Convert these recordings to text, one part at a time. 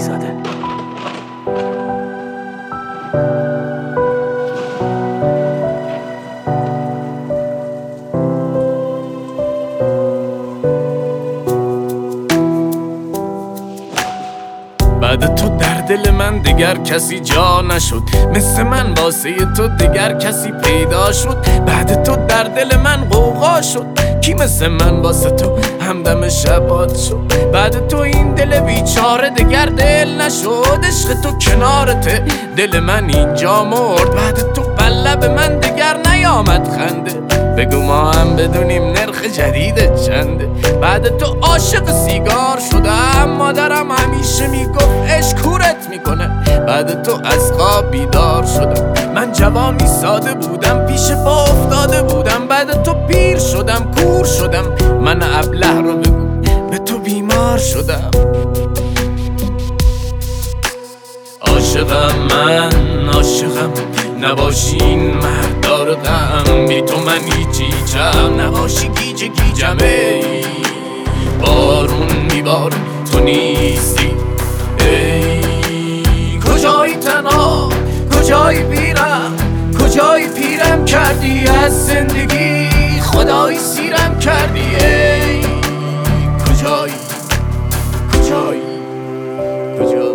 علیزاده. بعد تو در دل من دیگر کسی جا نشد، مثل من واسه تو دیگر کسی پیدا شد. بعد تو در دل من غوغا شد، کی مثل من واسه تو همدم شبات شد. بعد تو این دل بیچاره دیگر دل نشد، عشق تو کنارته دل من اینجا مرد. بعد تو قلب من دیگر نیامد خنده، بگو ما هم بدونیم نرخ جدید چنده. بعد تو عاشق سیگار شدم، مادرم همیشه میگفت عشق کورت میکنه. بعد تو از خواب بیدار شدم، من جوانی ساده بودم پیش پا افتاده بودم. بعد تو پیر شدم کور شدم، من ابله رو بگو به تو بیمار شدم. عاشقم من عاشقم، نباشی این مردار غم. بی تو من هیچیچم، نباشی گیج گیجم. ای بارون میباره تو نیستی، ای کجایی تنها کجایی پیرم، کجایی پیرم کردی از زندگی، خدایی سیرم کردی. ای کجایی کجایی کجایی.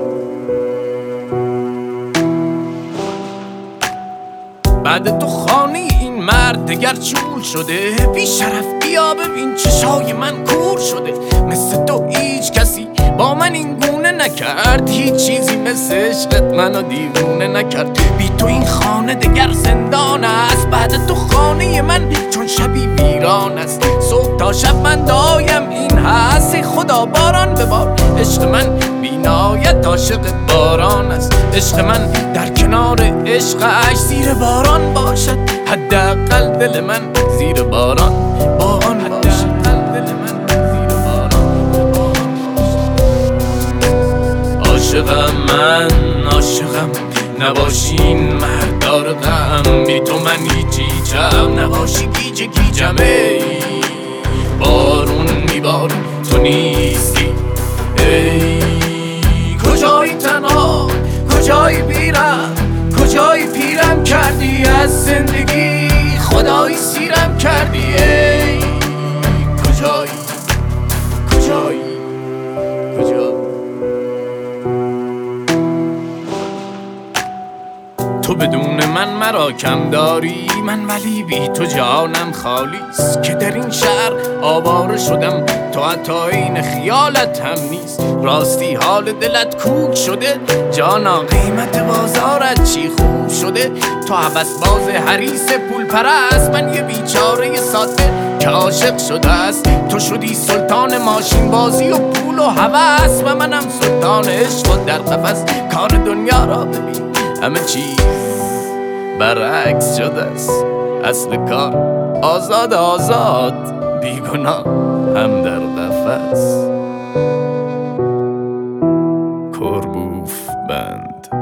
بعد تو خانه این مرد دگر چول شده، بی شرف بیا ببین چشای من کور شده. مثل تو هیچ کسی با من این گونه نکرد، هیچ چیزی مثل عشقت منو دیوونه نکرد. بی تو این خانه دگر زندان است، بعد تو خانه من چون شبی ویران است. صبح تا شب من دایم این هستی، خدا باران ببار. عشق من بینایت عاشق باران است، عشق من در کنار عشقش زیر باران باشد. حداقل دل من زیر باران باران باشد. عاشقم من عاشقم، نباشی این مردار غم. بی تو من هیچیچم، نباشی گیج گیجم. ای بارون میباره تو نیستی، ای کجایی تنها کجایی پیرم، کجایی پیرم کردی از زندگی، خدایی سیرم کردی. ای کجایی کجایی کجایی. تو بدون من مرا کم داری، من ولی بی تو جانم خالیست. که در این شهر آواره شدم، تو حتی این خیالت هم نیست. راستی حال دلت کوک شده جانا، قیمت بازارت چی خوب شده. تو هوس باز حریص پول پرست، من یه بیچاره ساده که عاشق شده است. تو شدی سلطان ماشین بازی و پول و هوس، و منم سلطان عشق و در قفس. کار دنیا را ببین همه چیز برعکس شده است، اصل کار آزاد آزاد، بیگناه هم در قفس. کربوف بند.